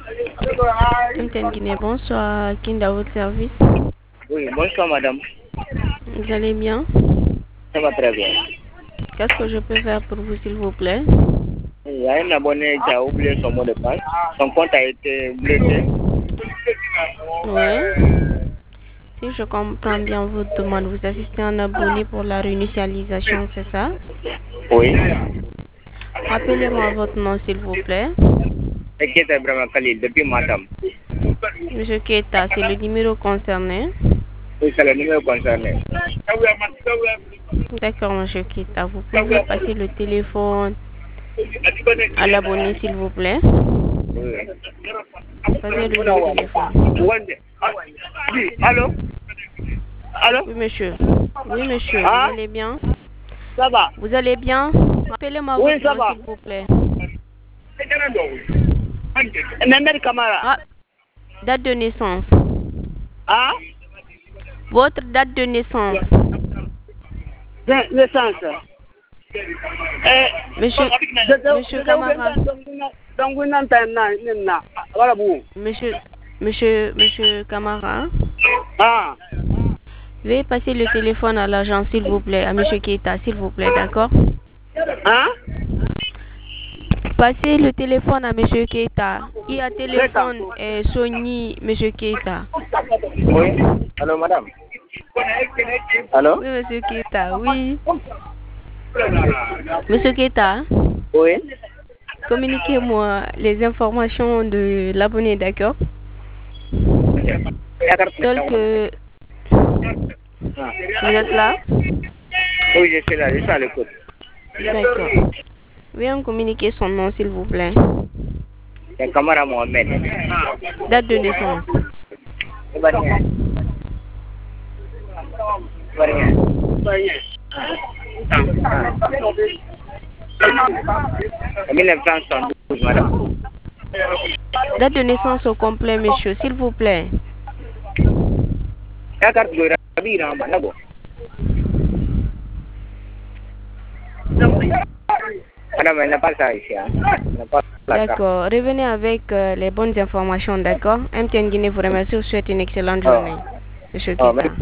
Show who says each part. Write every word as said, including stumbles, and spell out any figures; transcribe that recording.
Speaker 1: M T N Guinée, bonsoir. Kinda, à votre service.
Speaker 2: Oui, bonsoir madame.
Speaker 1: Vous allez bien?
Speaker 2: Ça va très bien.
Speaker 1: Qu'est-ce que je peux faire pour vous, s'il vous plaît?
Speaker 2: Il y a un abonné qui a oublié son mot de passe. Son compte a été bloqué.
Speaker 1: Oui. Si je comprends bien votre demande, vous assistez à un abonné pour la réinitialisation, c'est ça?
Speaker 2: Oui.
Speaker 1: Rappelez-moi votre nom, s'il vous plaît.
Speaker 2: C'est Keita Ibrahima Khalil, depuis Matam.
Speaker 1: Monsieur Keita, c'est le numéro concerné.
Speaker 2: Oui, c'est le numéro concerné.
Speaker 1: D'accord, monsieur Keita. Vous pouvez passer le téléphone à l'abonné, s'il vous plaît.
Speaker 2: Oui.
Speaker 1: Passez-le le téléphone.
Speaker 2: Allô? Allô?
Speaker 1: Oui, monsieur. Oui, monsieur.
Speaker 2: Ah?
Speaker 1: Vous allez bien?
Speaker 2: Ça va?
Speaker 1: Vous allez bien? Rappelez-moi
Speaker 2: Oui,
Speaker 1: votre
Speaker 2: ça
Speaker 1: nom,
Speaker 2: va.
Speaker 1: s'il vous plaît.
Speaker 2: Mehmet Kamara.
Speaker 1: Ah, date de naissance.
Speaker 2: Ah?
Speaker 1: Votre date de naissance.
Speaker 2: De- Naissance. Eh,
Speaker 1: Monsieur, monsieur Camara.
Speaker 2: Donc, vous n'entendez pas. Voilà, vous.
Speaker 1: Monsieur, monsieur, monsieur Camara.
Speaker 2: Ah?
Speaker 1: Veuillez passer le téléphone à l'agent, s'il vous plaît, à monsieur Keita, s'il vous plaît, d'accord?
Speaker 2: Hein?
Speaker 1: Passez le téléphone à monsieur Keita. Il a téléphone et Sony, monsieur Keita.
Speaker 2: Oui. Allô, madame? Allô?
Speaker 1: Oui, monsieur Keita, oui. Monsieur Keita,
Speaker 2: Oui.
Speaker 1: communiquez-moi les informations de l'abonné, d'accord? Telles que... Vous êtes là?
Speaker 2: Oui, je suis là, je suis à l'écoute.
Speaker 1: D'accord. Veuillez communiquer son nom, s'il vous plaît.
Speaker 2: C'est Kamara Mohamed.
Speaker 1: Date de naissance.
Speaker 2: mille neuf cent soixante-douze, madame.
Speaker 1: Date de naissance au complet, monsieur, s'il vous plaît.
Speaker 2: La carte de Rabi Rama, d'abord. Madame, elle n'a pas ça ici. Hein.
Speaker 1: D'accord. Revenez avec euh, les bonnes informations, d'accord? M T N Guinée vous remercie. Je vous souhaite une excellente journée.
Speaker 2: Oh.
Speaker 1: Monsieur
Speaker 2: Oh,
Speaker 1: Keita.